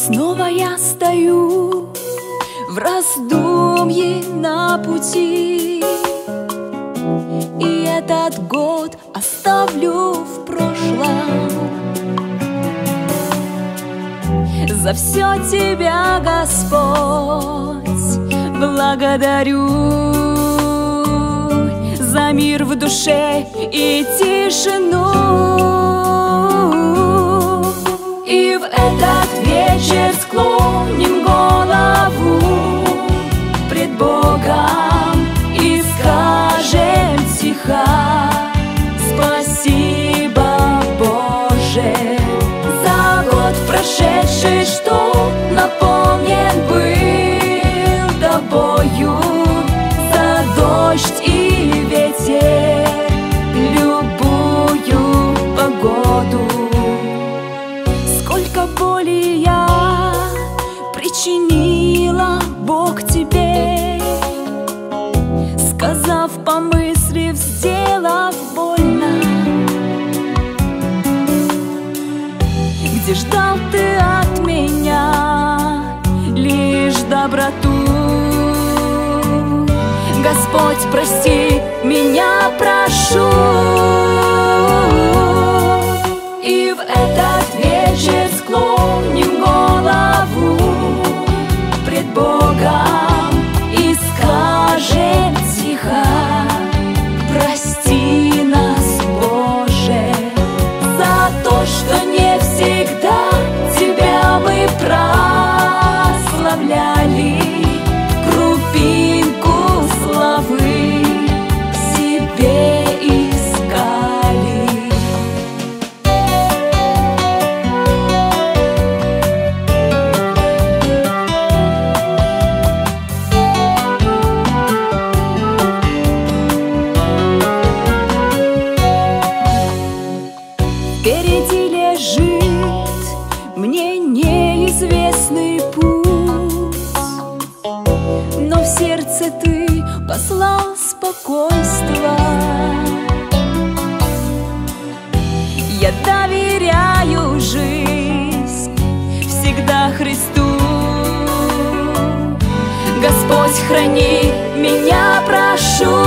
Снова я стою в раздумье на пути, и этот год оставлю в прошлом. За все Тебя, Господь, благодарю, за мир в душе и тишину. И в этот вечер склоним голову пред Богом и скажем тихо: спасибо, Боже, за год прошедший, что наполнен был Тобою, за дождь и ветер, любую погоду. Сколько боли я причинила, Бог, Тебе, сказав, помыслив, сделав больно. Где ждал Ты от меня лишь доброту? Господь, прости меня, прошу. И в этот вечер склоним голову пред Богом и скажем тихо: прости нас, Боже, за то, что не всегда Тебя мы прославляли, крупинку славы себе искали. Впереди лежит мне неизвестный путь, но в сердце Ты послал спокойствие. Я доверяю жизнь всегда Христу. Господь, храни меня, прошу.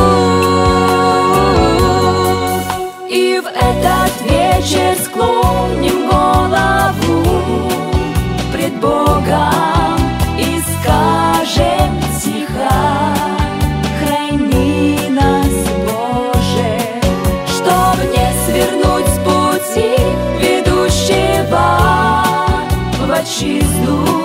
И в этот вечер склоним голову пред Богом и скажем тихо: храни нас, Боже, чтоб не свернуть с пути, ведущего в отчизну.